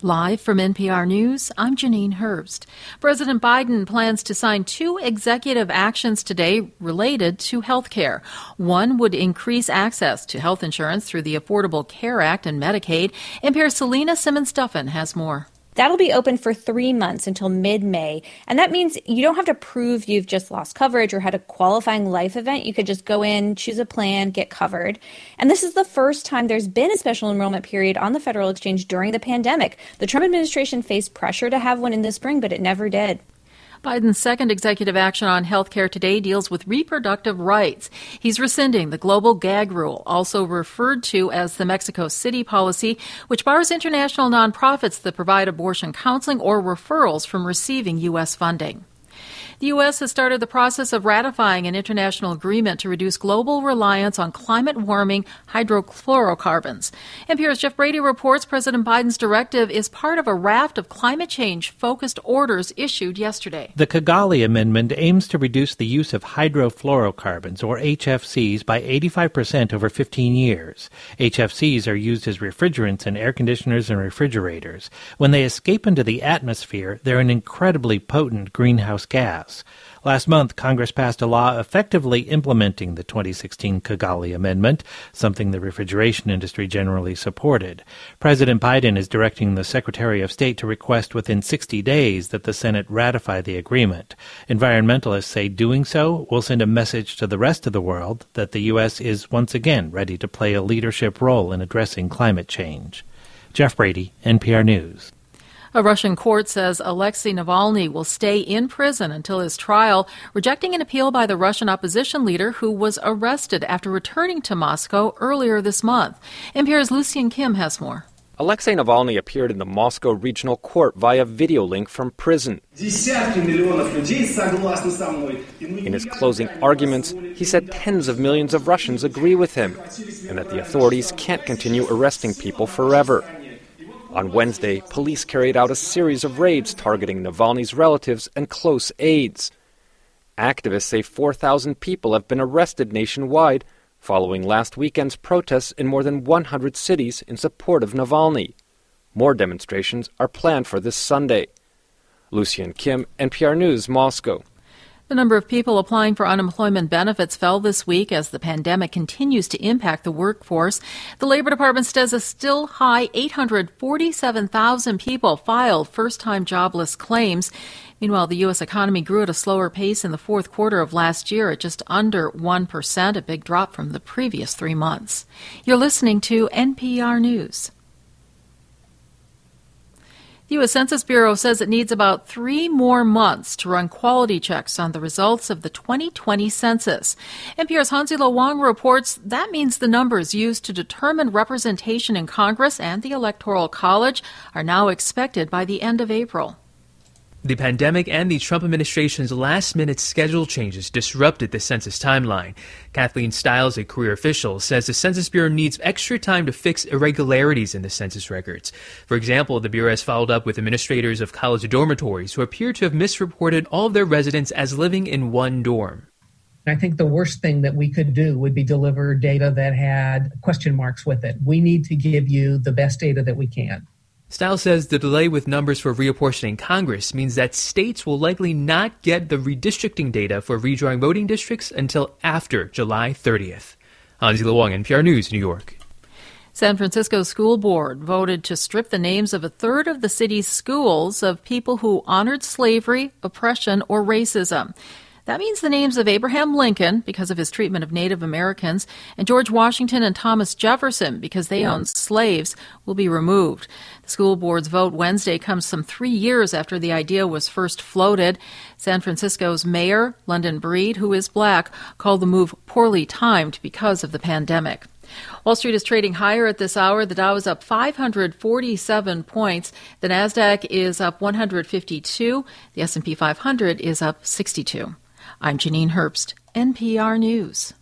Live from NPR News, I'm Janine Herbst. President Biden plans to sign 2 executive actions today related to health care. One would increase access to health insurance through the Affordable Care Act and Medicaid. NPR's Selena Simmons-Duffin has more. That'll be open for 3 months until mid-May, and that means you don't have to prove you've just lost coverage or had a qualifying life event. You could just go in, choose a plan, get covered. And this is the first time there's been a special enrollment period on the federal exchange during the pandemic. The Trump administration faced pressure to have one in the spring, but it never did. Biden's second executive action on health care today deals with reproductive rights. He's rescinding the global gag rule, also referred to as the Mexico City policy, which bars international nonprofits that provide abortion counseling or referrals from receiving U.S. funding. The U.S. has started the process of ratifying an international agreement to reduce global reliance on climate-warming hydrofluorocarbons. NPR's Jeff Brady reports President Biden's directive is part of a raft of climate change-focused orders issued yesterday. The Kigali Amendment aims to reduce the use of hydrofluorocarbons, or HFCs, by 85% over 15 years. HFCs are used as refrigerants in air conditioners and refrigerators. When they escape into the atmosphere, they're an incredibly potent greenhouse gas. Last month, Congress passed a law effectively implementing the 2016 Kigali Amendment, something the refrigeration industry generally supported. President Biden is directing the Secretary of State to request within 60 days that the Senate ratify the agreement. Environmentalists say doing so will send a message to the rest of the world that the U.S. is once again ready to play a leadership role in addressing climate change. Jeff Brady, NPR News. A Russian court says Alexei Navalny will stay in prison until his trial, rejecting an appeal by the Russian opposition leader who was arrested after returning to Moscow earlier this month. NPR's Lucian Kim has more. Alexei Navalny appeared in the Moscow Regional Court via video link from prison. In his closing arguments, he said tens of millions of Russians agree with him and that the authorities can't continue arresting people forever. On Wednesday, police carried out a series of raids targeting Navalny's relatives and close aides. Activists say 4,000 people have been arrested nationwide following last weekend's protests in more than 100 cities in support of Navalny. More demonstrations are planned for this Sunday. Lucian Kim, NPR News, Moscow. The number of people applying for unemployment benefits fell this week as the pandemic continues to impact the workforce. The Labor Department says a still high 847,000 people filed first-time jobless claims. Meanwhile, the U.S. economy grew at a slower pace in the fourth quarter of last year at just under 1%, a big drop from the previous 3 months. You're listening to NPR News. The U.S. Census Bureau says it needs about 3 more months to run quality checks on the results of the 2020 census. NPR's Hansi-Lo Wang reports that means the numbers used to determine representation in Congress and the Electoral College are now expected by the end of April. The pandemic and the Trump administration's last-minute schedule changes disrupted the census timeline. Kathleen Stiles, a career official, says the Census Bureau needs extra time to fix irregularities in the census records. For example, the Bureau has followed up with administrators of college dormitories who appear to have misreported all of their residents as living in one dorm. I think the worst thing that we could do would be deliver data that had question marks with it. We need to give you the best data that we can. Stiles says the delay with numbers for reapportioning Congress means that states will likely not get the redistricting data for redrawing voting districts until after July 30th. Hansi-Lo Wang, NPR News, New York. San Francisco School Board voted to strip the names of a third of the city's schools of people who honored slavery, oppression, or racism. That means the names of Abraham Lincoln, because of his treatment of Native Americans, and George Washington and Thomas Jefferson, because they owned slaves, will be removed. The school board's vote Wednesday comes some 3 years after the idea was first floated. San Francisco's mayor, London Breed, who is black, called the move poorly timed because of the pandemic. Wall Street is trading higher at this hour. The Dow is up 547 points. The Nasdaq is up 152. The S&P 500 is up 62. I'm Janine Herbst, NPR News.